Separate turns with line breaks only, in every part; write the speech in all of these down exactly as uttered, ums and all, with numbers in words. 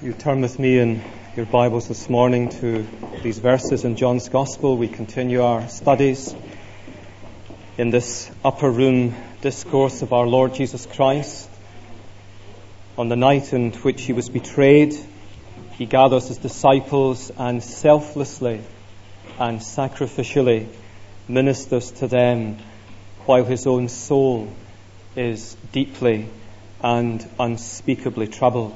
You turn with me in your Bibles this morning to these verses in John's Gospel. We continue our studies in this upper room discourse of our Lord Jesus Christ. On the night in which he was betrayed, he gathers his disciples and selflessly and sacrificially ministers to them while his own soul is deeply and unspeakably troubled.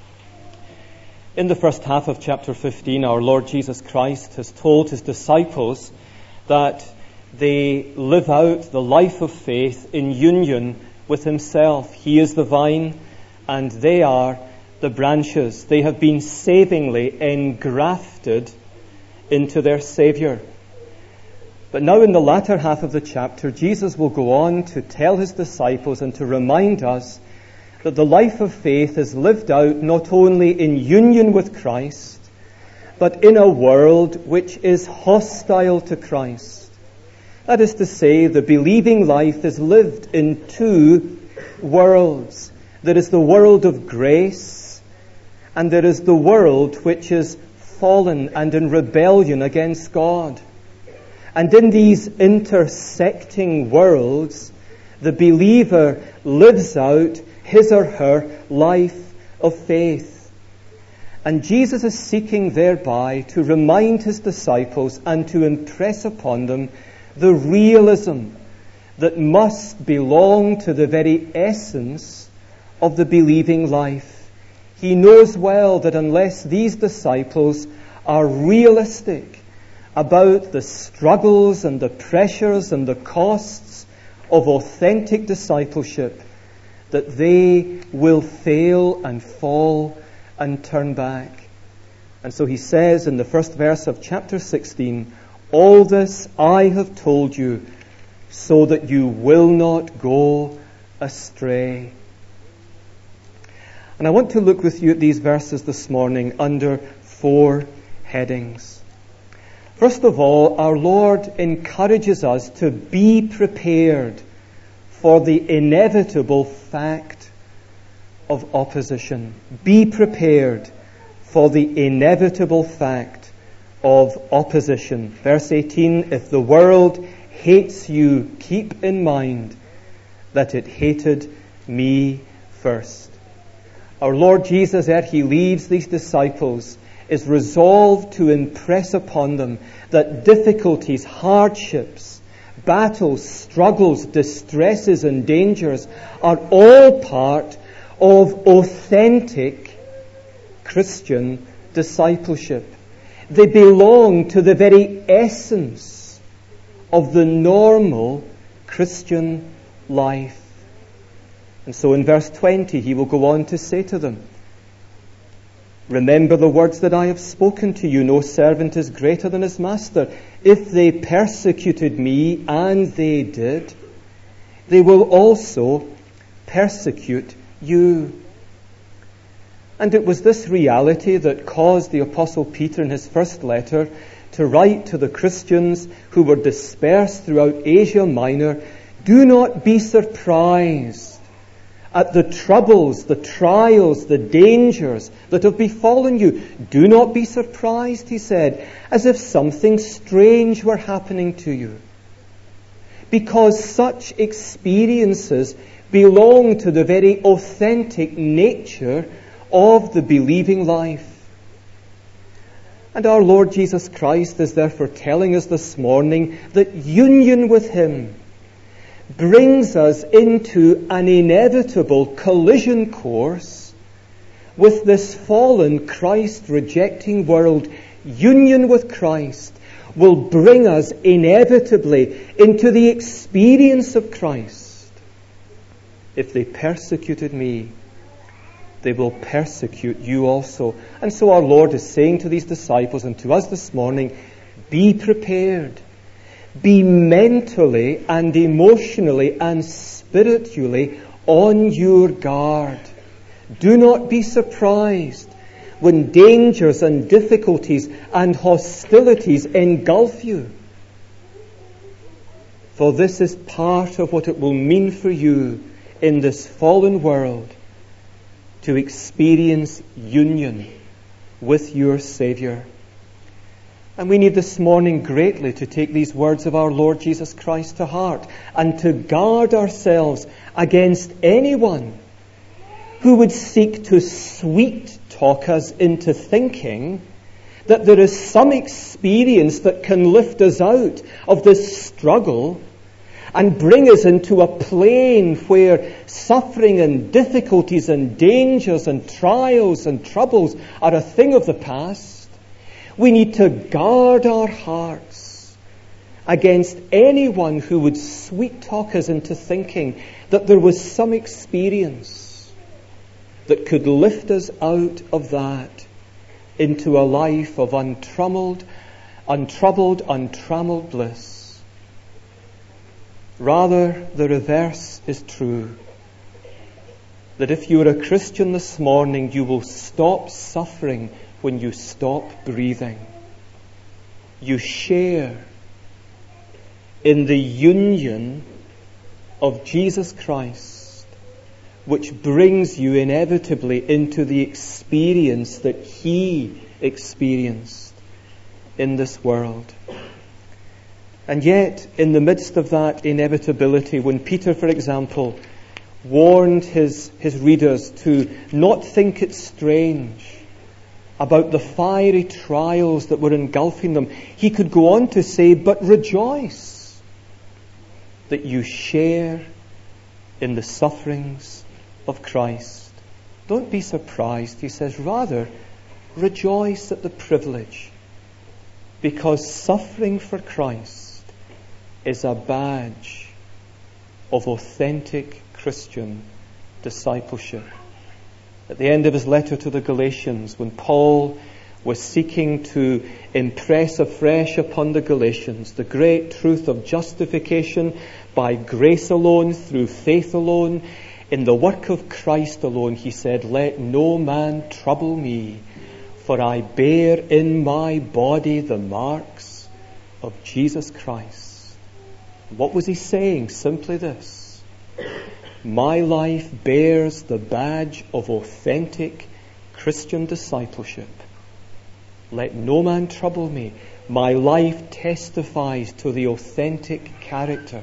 In the first half of chapter fifteen, our Lord Jesus Christ has told his disciples that they live out the life of faith in union with himself. He is the vine and they are the branches. They have been savingly engrafted into their Saviour. But now in the latter half of the chapter, Jesus will go on to tell his disciples and to remind us that the life of faith is lived out not only in union with Christ, but in a world which is hostile to Christ. That is to say, the believing life is lived in two worlds. There is the world of grace, and there is the world which is fallen and in rebellion against God. And in these intersecting worlds, the believer lives out his or her life of faith. And Jesus is seeking thereby to remind his disciples and to impress upon them the realism that must belong to the very essence of the believing life. He knows well that unless these disciples are realistic about the struggles and the pressures and the costs of authentic discipleship, that they will fail and fall and turn back. And so he says in the first verse of chapter sixteen, "All this I have told you, so that you will not go astray." And I want to look with you at these verses this morning under four headings. First of all, our Lord encourages us to be prepared for the inevitable fact of opposition. Be prepared for the inevitable fact of opposition. Verse eighteen, "If the world hates you, keep in mind that it hated me first." Our Lord Jesus, ere he leaves these disciples, is resolved to impress upon them that difficulties, hardships, battles, struggles, distresses and dangers are all part of authentic Christian discipleship. They belong to the very essence of the normal Christian life. And so in verse twenty he will go on to say to them, "Remember the words that I have spoken to you. No servant is greater than his master. If they persecuted me, and they did, they will also persecute you." And it was this reality that caused the Apostle Peter in his first letter to write to the Christians who were dispersed throughout Asia Minor, "Do not be surprised at the troubles, the trials, the dangers that have befallen you. Do not be surprised," he said, "as if something strange were happening to you. Because such experiences belong to the very authentic nature of the believing life." And our Lord Jesus Christ is therefore telling us this morning that union with him brings us into an inevitable collision course with this fallen, Christ-rejecting world. Union with Christ will bring us inevitably into the experience of Christ. "If they persecuted me, they will persecute you also." And so our Lord is saying to these disciples and to us this morning, be prepared. Be mentally and emotionally and spiritually on your guard. Do not be surprised when dangers and difficulties and hostilities engulf you. For this is part of what it will mean for you in this fallen world to experience union with your Saviour. And we need this morning greatly to take these words of our Lord Jesus Christ to heart and to guard ourselves against anyone who would seek to sweet talk us into thinking that there is some experience that can lift us out of this struggle and bring us into a plane where suffering and difficulties and dangers and trials and troubles are a thing of the past. We need to guard our hearts against anyone who would sweet talk us into thinking that there was some experience that could lift us out of that into a life of untrammeled, untroubled, untrammeled bliss. Rather, the reverse is true. That if you are a Christian this morning, you will stop suffering when you stop breathing. You share in the union of Jesus Christ, which brings you inevitably into the experience that He experienced in this world. And yet, in the midst of that inevitability, when Peter, for example, warned his, his readers to not think it strange about the fiery trials that were engulfing them, he could go on to say, but rejoice that you share in the sufferings of Christ. Don't be surprised, he says, rather rejoice at the privilege, because suffering for Christ is a badge of authentic Christian discipleship. At the end of his letter to the Galatians, when Paul was seeking to impress afresh upon the Galatians the great truth of justification by grace alone, through faith alone, in the work of Christ alone, he said, let no man trouble me, for I bear in my body the marks of Jesus Christ. What was he saying? Simply this: my life bears the badge of authentic Christian discipleship. Let no man trouble me. My life testifies to the authentic character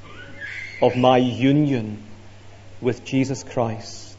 of my union with Jesus Christ.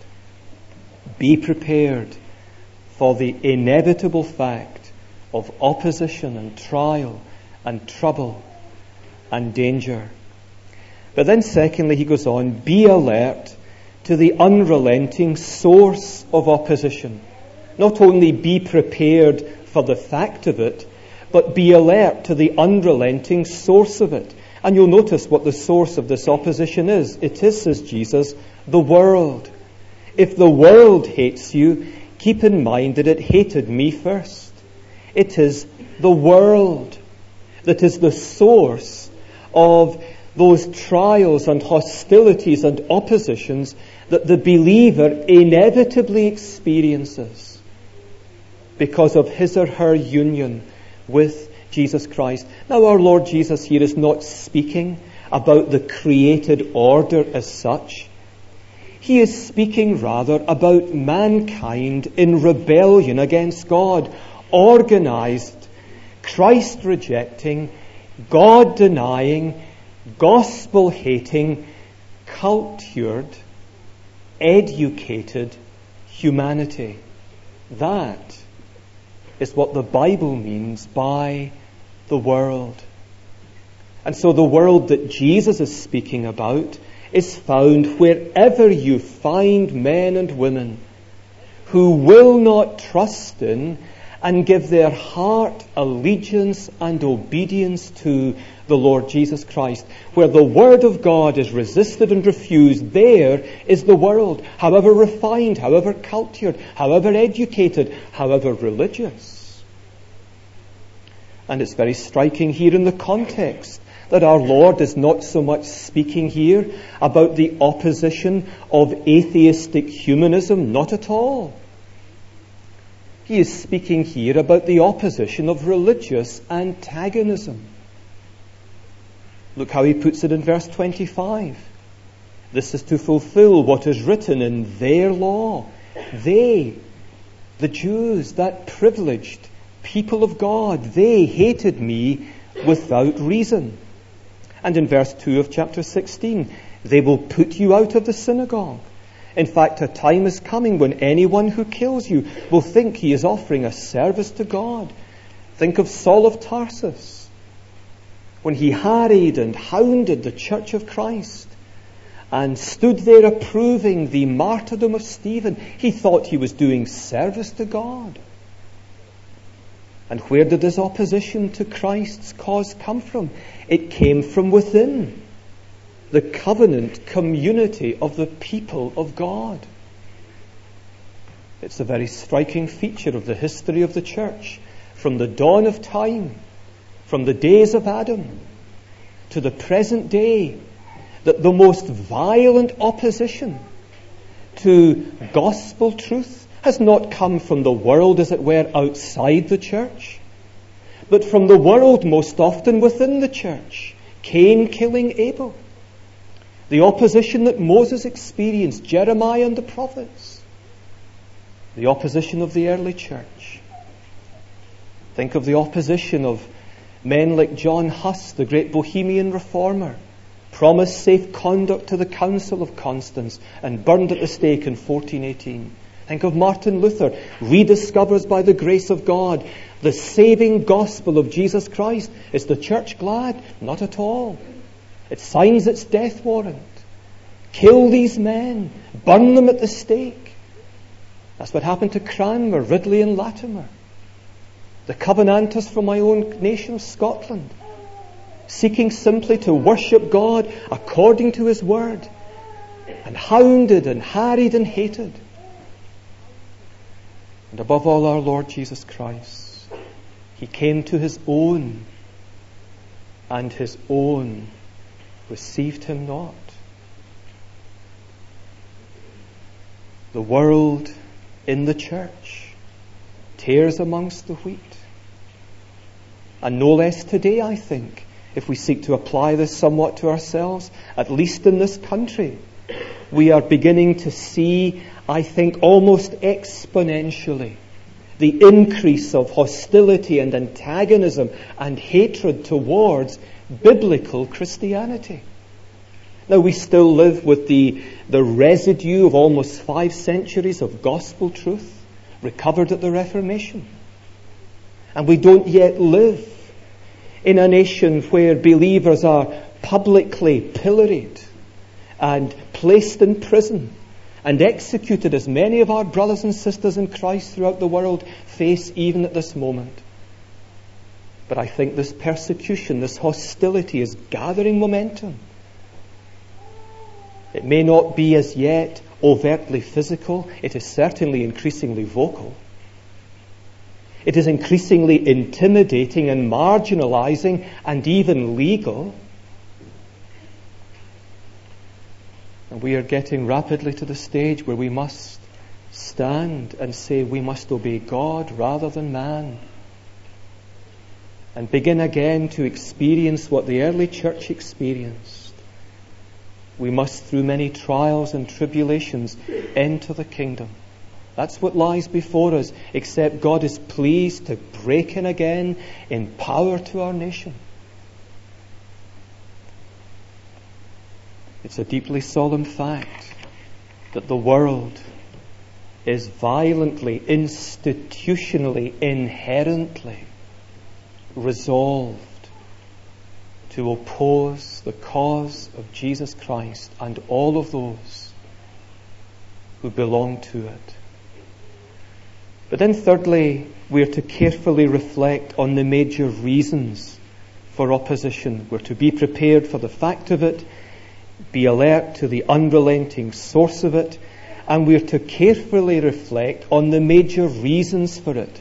Be prepared for the inevitable fact of opposition and trial and trouble and danger. But then secondly, he goes on, be alert to the unrelenting source of opposition. Not only be prepared for the fact of it, but be alert to the unrelenting source of it. And you'll notice what the source of this opposition is. It is, says Jesus, the world. If the world hates you, keep in mind that it hated me first. It is the world that is the source of those trials and hostilities and oppositions that the believer inevitably experiences because of his or her union with Jesus Christ. Now, our Lord Jesus here is not speaking about the created order as such. He is speaking rather about mankind in rebellion against God, organized, Christ-rejecting, God-denying, gospel-hating, cultured, educated humanity. That is what the Bible means by the world. And so the world that Jesus is speaking about is found wherever you find men and women who will not trust in and give their heart allegiance and obedience to the Lord Jesus Christ. Where the Word of God is resisted and refused, there is the world, however refined, however cultured, however educated, however religious. And it's very striking here in the context that our Lord is not so much speaking here about the opposition of atheistic humanism, not at all. He is speaking here about the opposition of religious antagonism. Look how he puts it in verse twenty-five. This is to fulfill what is written in their law They, the Jews, that privileged people of God, they hated me without reason. And in verse two of chapter sixteen, they will put you out of the synagogue. In fact, a time is coming when anyone who kills you will think he is offering a service to God. Think of Saul of Tarsus, when he harried and hounded the church of Christ and stood there approving the martyrdom of Stephen. He thought he was doing service to God. And where did this opposition to Christ's cause come from? It came from within the covenant community of the people of God. It's a very striking feature of the history of the church, from the dawn of time, from the days of Adam to the present day, that the most violent opposition to gospel truth has not come from the world, as it were, outside the church, but from the world most often within the church. Cain killing Abel. The opposition that Moses experienced, Jeremiah and the prophets. The opposition of the early church. Think of the opposition of men like John Huss, the great Bohemian reformer, promised safe conduct to the Council of Constance and burned at the stake in fourteen eighteen. Think of Martin Luther, rediscovers by the grace of God the saving gospel of Jesus Christ. Is the church glad? Not at all. It signs its death warrant. Kill these men. Burn them at the stake. That's what happened to Cranmer, Ridley and Latimer. The Covenanters from my own nation of Scotland, seeking simply to worship God according to His word, and hounded and harried and hated. And above all, our Lord Jesus Christ. He came to His own, and His own received Him not. The world in the church tares amongst the wheat. And no less today, I think, if we seek to apply this somewhat to ourselves, at least in this country, we are beginning to see, I think, almost exponentially, the increase of hostility and antagonism and hatred towards biblical Christianity. Now, we still live with the, the residue of almost five centuries of gospel truth recovered at the Reformation. And we don't yet live in a nation where believers are publicly pilloried and placed in prison and executed, as many of our brothers and sisters in Christ throughout the world face even at this moment. But I think this persecution, this hostility is gathering momentum. It may not be as yet overtly physical. It is certainly increasingly vocal. It is increasingly intimidating and marginalizing and even legal. And we are getting rapidly to the stage where we must stand and say we must obey God rather than man, and begin again to experience what the early church experienced. We must, through many trials and tribulations, enter the kingdom. That's what lies before us, except God is pleased to break in again in power to our nation. It's a deeply solemn fact that the world is violently, institutionally, inherently resolved to oppose the cause of Jesus Christ and all of those who belong to it. But then thirdly, we are to carefully reflect on the major reasons for opposition. We're to be prepared for the fact of it, be alert to the unrelenting source of it, and we're to carefully reflect on the major reasons for it.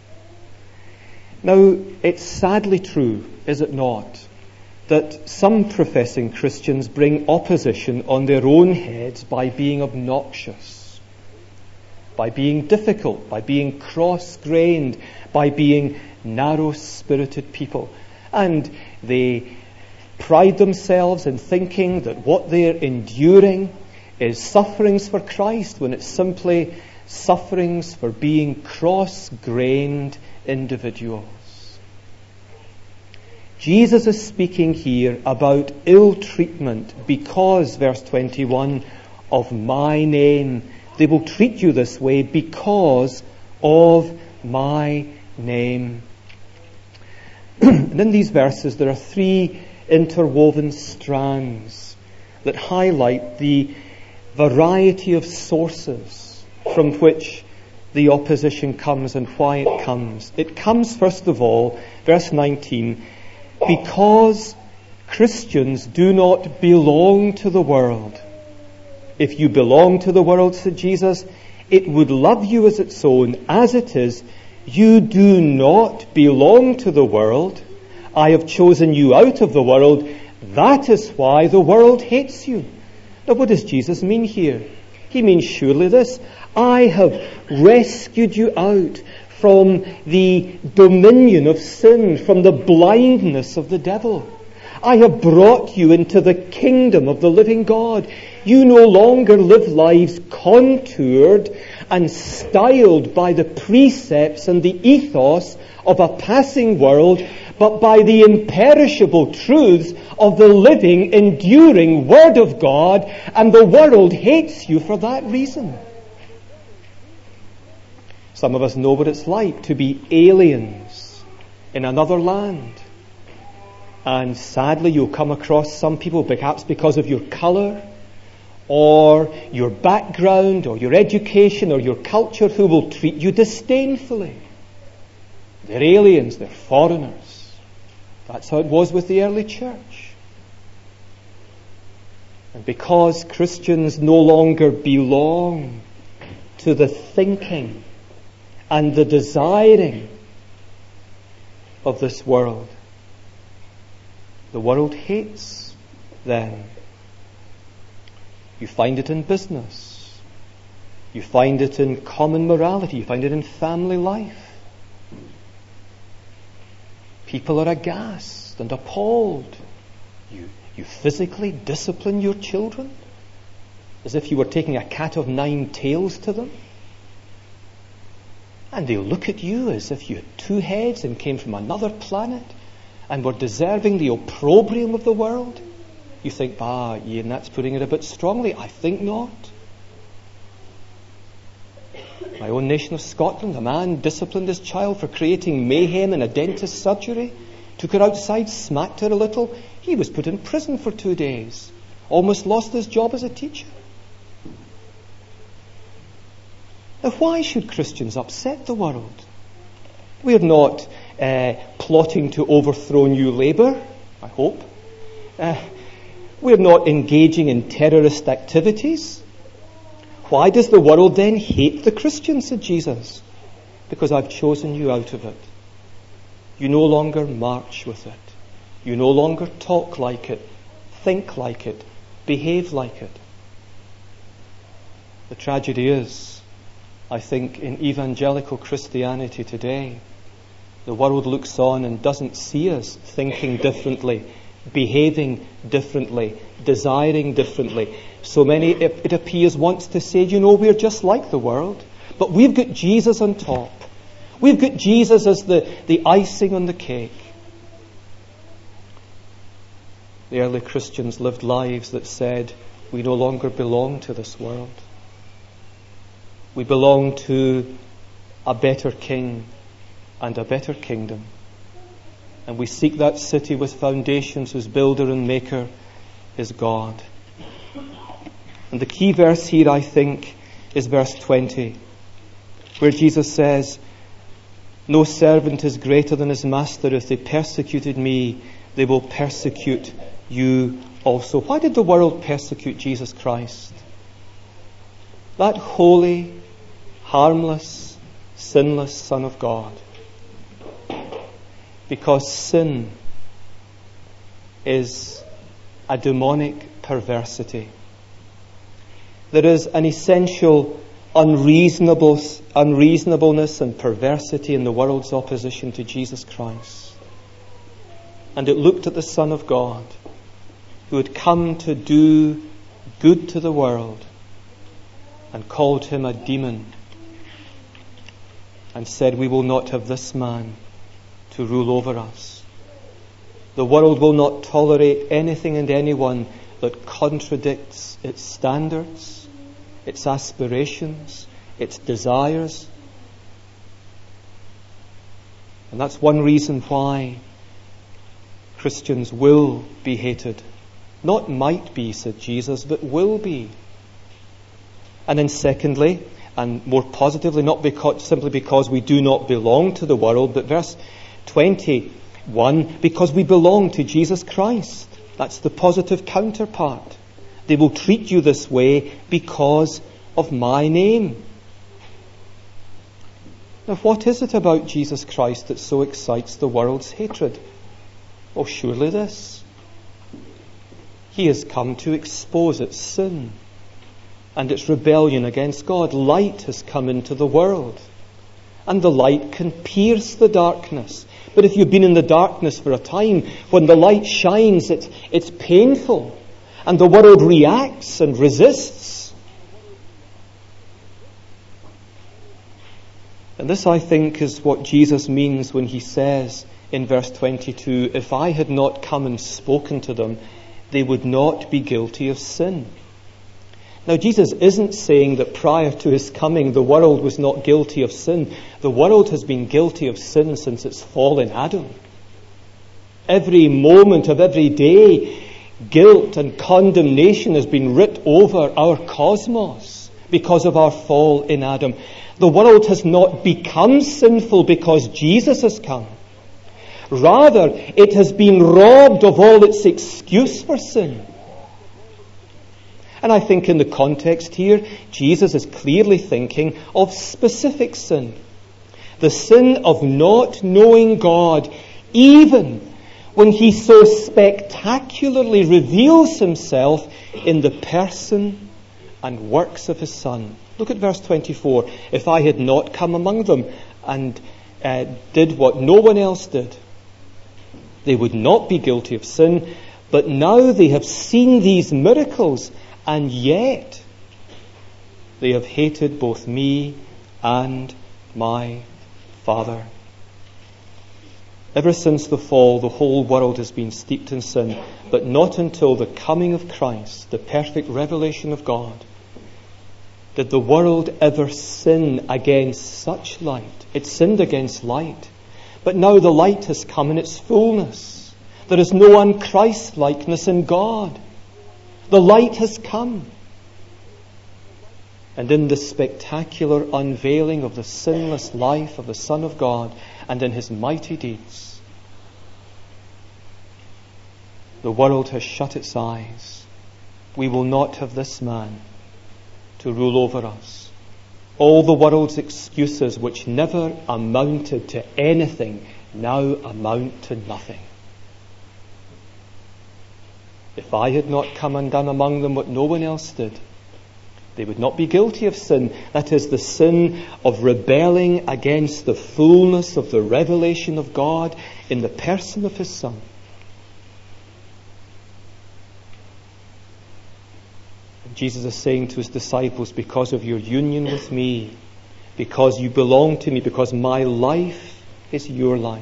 Now, it's sadly true, is it not, that some professing Christians bring opposition on their own heads by being obnoxious, by being difficult, by being cross-grained, by being narrow-spirited people. And they pride themselves in thinking that what they're enduring is sufferings for Christ, when it's simply sufferings for being cross-grained individuals. Jesus is speaking here about ill treatment because, verse twenty-one, of my name. They will treat you this way because of my name. And in these verses there are three interwoven strands that highlight the variety of sources from which the opposition comes and why it comes. It comes, first of all, verse nineteen, because Christians do not belong to the world. If you belong to the world, said Jesus, it would love you as its own. As it is, you do not belong to the world. I have chosen you out of the world. That is why the world hates you. Now, what does Jesus mean here? He means surely this: I have rescued you out from the dominion of sin, from the blindness of the devil. I have brought you into the kingdom of the living God. You no longer live lives contoured and styled by the precepts and the ethos of a passing world, but by the imperishable truths of the living, enduring Word of God, and the world hates you for that reason. Some of us know what it's like to be aliens in another land. And sadly, you'll come across some people, perhaps because of your colour, or your background, or your education, or your culture, who will treat you disdainfully. They're aliens, they're foreigners. That's how it was with the early church. And because Christians no longer belong to the thinking and the desiring of this world, the world hates them. You find it in business. You find it in common morality. You find it in family life. People are aghast and appalled. You, you physically discipline your children as if you were taking a cat of nine tails to them. And they look at you as if you had two heads and came from another planet and were deserving the opprobrium of the world. You think, ah, Ian, that's putting it a bit strongly. I think not. My own nation of Scotland, a man disciplined his child for creating mayhem in a dentist's surgery, took her outside, smacked her a little. He was put in prison for two days. Almost lost his job as a teacher. Now, why should Christians upset the world? We're not uh, plotting to overthrow New Labour, I hope. Uh, we're not engaging in terrorist activities. Why does the world then hate the Christians, said Jesus? Because I've chosen you out of it. You no longer march with it. You no longer talk like it, think like it, behave like it. The tragedy is, I think, in evangelical Christianity today, the world looks on and doesn't see us thinking differently, behaving differently, desiring differently. So many, it, it appears, wants to say, you know, we're just like the world, but we've got Jesus on top. We've got Jesus as the, the icing on the cake. The early Christians lived lives that said, we no longer belong to this world. We belong to a better king and a better kingdom. And we seek that city with foundations whose builder and maker is God. And the key verse here, I think, is verse twenty, where Jesus says, no servant is greater than his master. If they persecuted me, they will persecute you also. Why did the world persecute Jesus Christ? That holy, harmless, sinless Son of God. Because sin is a demonic perversity. There is an essential unreasonable, unreasonableness and perversity in the world's opposition to Jesus Christ. And it looked at the Son of God, who had come to do good to the world, and called him a demon and said, we will not have this man to rule over us. The world will not tolerate anything and anyone that contradicts its standards, its aspirations, its desires. And that's one reason why Christians will be hated. Not might be, said Jesus, but will be. And then secondly, and more positively, not because, simply because we do not belong to the world, but verse twenty-one, because we belong to Jesus Christ. That's the positive counterpart. They will treat you this way because of my name. Now, what is it about Jesus Christ that so excites the world's hatred? Oh, surely this. He has come to expose its sin and its rebellion against God. Light has come into the world, and the light can pierce the darkness. But if you've been in the darkness for a time, when the light shines, it's, it's painful, and the world reacts and resists. And this, I think, is what Jesus means when he says in verse twenty-two, if I had not come and spoken to them, they would not be guilty of sin. Now, Jesus isn't saying that prior to his coming, the world was not guilty of sin. The world has been guilty of sin since its fall in Adam. Every moment of every day, guilt and condemnation has been writ over our cosmos because of our fall in Adam. The world has not become sinful because Jesus has come. Rather, it has been robbed of all its excuse for sin. And I think in the context here, Jesus is clearly thinking of specific sin. The sin of not knowing God, even when he so spectacularly reveals himself in the person and works of his Son. Look at verse twenty-four. If I had not come among them and uh, did what no one else did, they would not be guilty of sin. But now they have seen these miracles, and yet they have hated both me and my Father. Ever since the fall, the whole world has been steeped in sin, but not until the coming of Christ, the perfect revelation of God, did the world ever sin against such light. It sinned against light. But now the light has come in its fullness. There is no un-Christ-likeness in God. The light has come. And in the spectacular unveiling of the sinless life of the Son of God and in his mighty deeds, the world has shut its eyes. We will not have this man to rule over us. All the world's excuses, which never amounted to anything, now amount to nothing. If I had not come and done among them what no one else did, they would not be guilty of sin. That is, the sin of rebelling against the fullness of the revelation of God in the person of his Son. And Jesus is saying to his disciples, because of your union with me, because you belong to me, because my life is your life,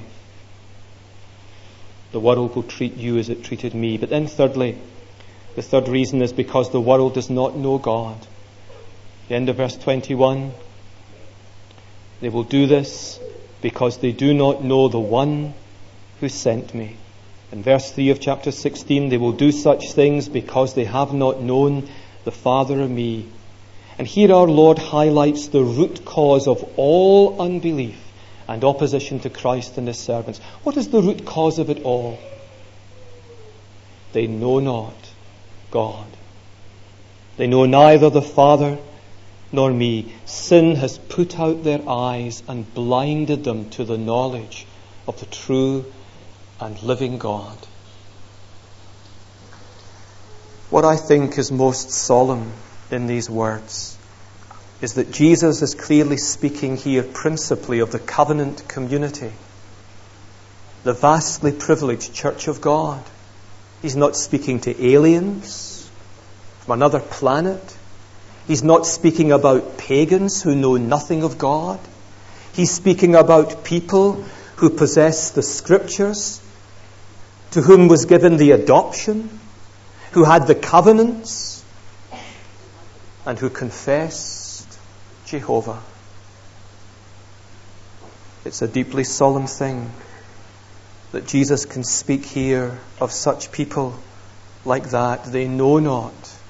the world will treat you as it treated me. But then thirdly, the third reason is because the world does not know God. The end of verse twenty-one. They will do this because they do not know the one who sent me. In verse three of chapter sixteen, they will do such things because they have not known the Father or me. And here our Lord highlights the root cause of all unbelief and opposition to Christ and his servants. What is the root cause of it all? They know not God. They know neither the Father nor me. Sin has put out their eyes and blinded them to the knowledge of the true and living God. What I think is most solemn in these words is that Jesus is clearly speaking here principally of the covenant community, the vastly privileged church of God. He's not speaking to aliens from another planet. He's not speaking about pagans who know nothing of God. He's speaking about people who possess the Scriptures, to whom was given the adoption, who had the covenants, and who confessed Jehovah. It's a deeply solemn thing that Jesus can speak here of such people like that. They know not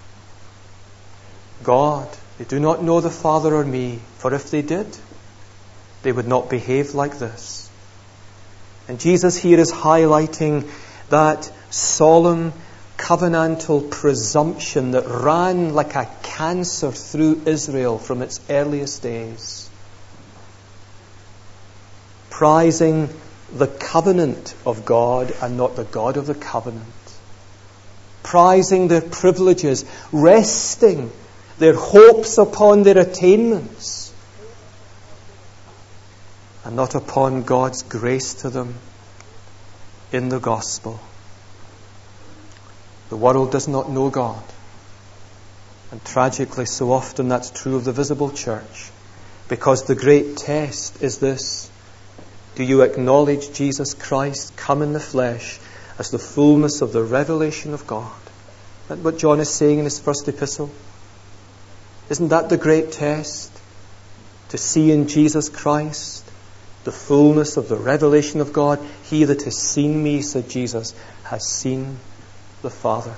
God. They do not know the Father or me, for if they did, they would not behave like this. And Jesus here is highlighting that solemn covenantal presumption that ran like a cancer through Israel from its earliest days, prizing the covenant of God and not the God of the covenant, prizing their privileges, resting their hopes upon their attainments and not upon God's grace to them in the gospel. The world does not know God. And tragically, so often that's true of the visible church, because the great test is this: do you acknowledge Jesus Christ come in the flesh as the fullness of the revelation of God? Isn't that what John is saying in his first epistle? Isn't that the great test? To see in Jesus Christ the fullness of the revelation of God. He that has seen me, said Jesus, has seen the Father.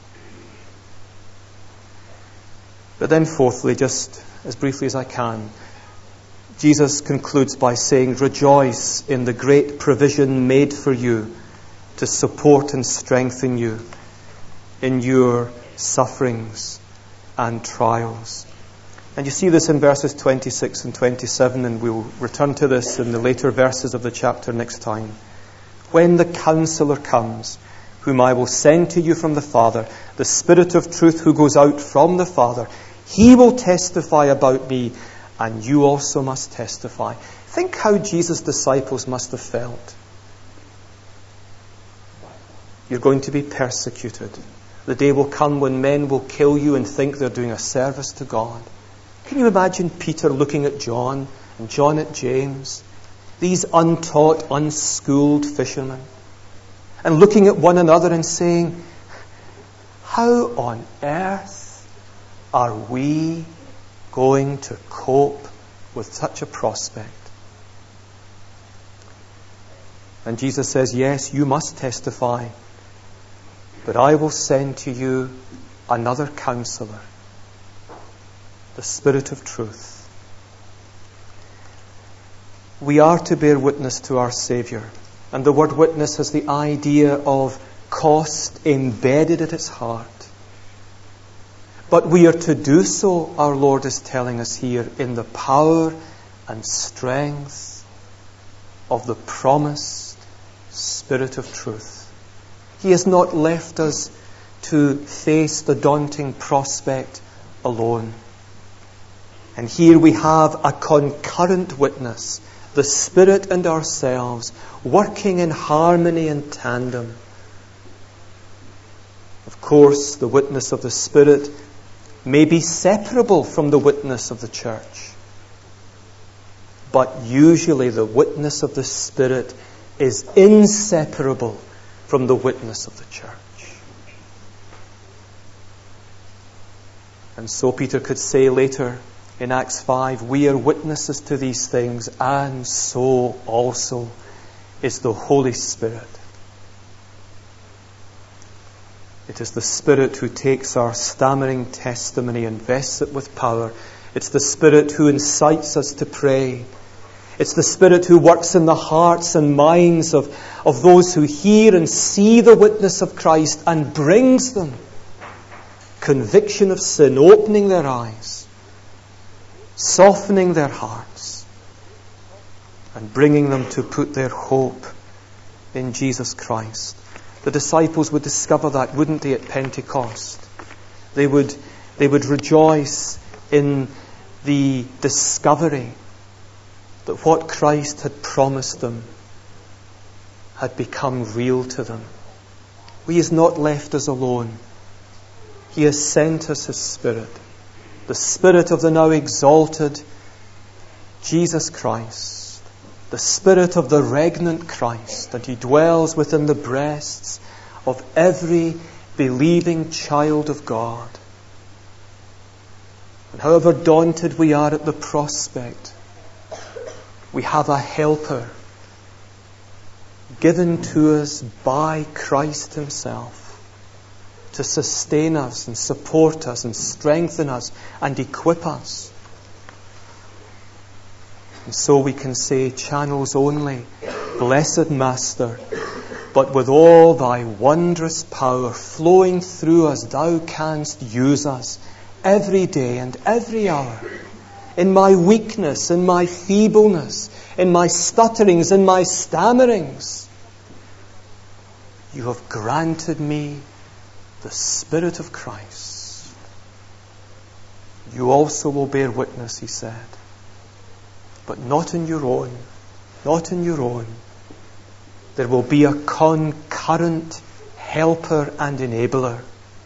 But then fourthly, just as briefly as I can, Jesus concludes by saying, rejoice in the great provision made for you to support and strengthen you in your sufferings and trials. And you see this in verses twenty-six and twenty-seven, and we'll return to this in the later verses of the chapter next time. When the Counselor comes, whom I will send to you from the Father, the Spirit of truth who goes out from the Father, he will testify about me, and you also must testify. Think how Jesus' disciples must have felt. You're going to be persecuted. The day will come when men will kill you and think they're doing a service to God. Can you imagine Peter looking at John and John at James, these untaught, unschooled fishermen, and looking at one another and saying, how on earth are we going to cope with such a prospect? And Jesus says, yes, you must testify, but I will send to you another Counselor, the Spirit of truth. We are to bear witness to our Saviour, and the word witness has the idea of cost embedded at its heart. But we are to do so, our Lord is telling us here, in the power and strength of the promised Spirit of truth. He has not left us to face the daunting prospect alone. And here we have a concurrent witness, the Spirit and ourselves, working in harmony and tandem. Of course, the witness of the Spirit may be separable from the witness of the church. But usually the witness of the Spirit is inseparable from the witness of the church. And so Peter could say later in Acts five, we are witnesses to these things, and so also is the Holy Spirit. It is the Spirit who takes our stammering testimony and vests it with power. It's the Spirit who incites us to pray. It's the Spirit who works in the hearts and minds of, of those who hear and see the witness of Christ and brings them conviction of sin, opening their eyes, softening their hearts, and bringing them to put their hope in Jesus Christ. The disciples would discover that, wouldn't they, at Pentecost? They would, they would rejoice in the discovery that what Christ had promised them had become real to them. He has not left us alone. He has sent us His Spirit, the Spirit of the now exalted Jesus Christ, the Spirit of the regnant Christ, and He dwells within the breasts of every believing child of God. And however daunted we are at the prospect, we have a helper given to us by Christ Himself to sustain us and support us and strengthen us and equip us. And so we can say, channels only, blessed Master, but with all Thy wondrous power flowing through us, Thou canst use us every day and every hour. In my weakness, in my feebleness, in my stutterings, in my stammerings, You have granted me the Spirit of Christ. You also will bear witness, He said, but not in your own, not in your own. There will be a concurrent helper and enabler.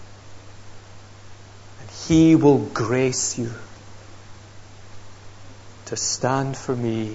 And He will grace you to stand for me.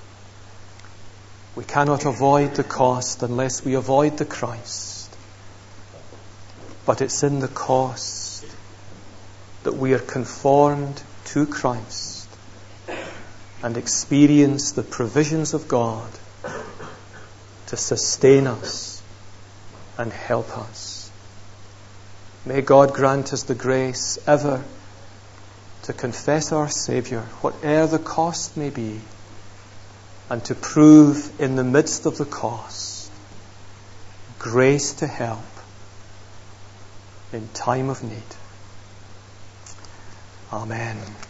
We cannot avoid the cost unless we avoid the Christ. But it's in the cost that we are conformed to Christ and experience the provisions of God to sustain us and help us. May God grant us the grace ever to confess our Saviour, whatever the cost may be, and to prove in the midst of the cost grace to help in time of need. Amen.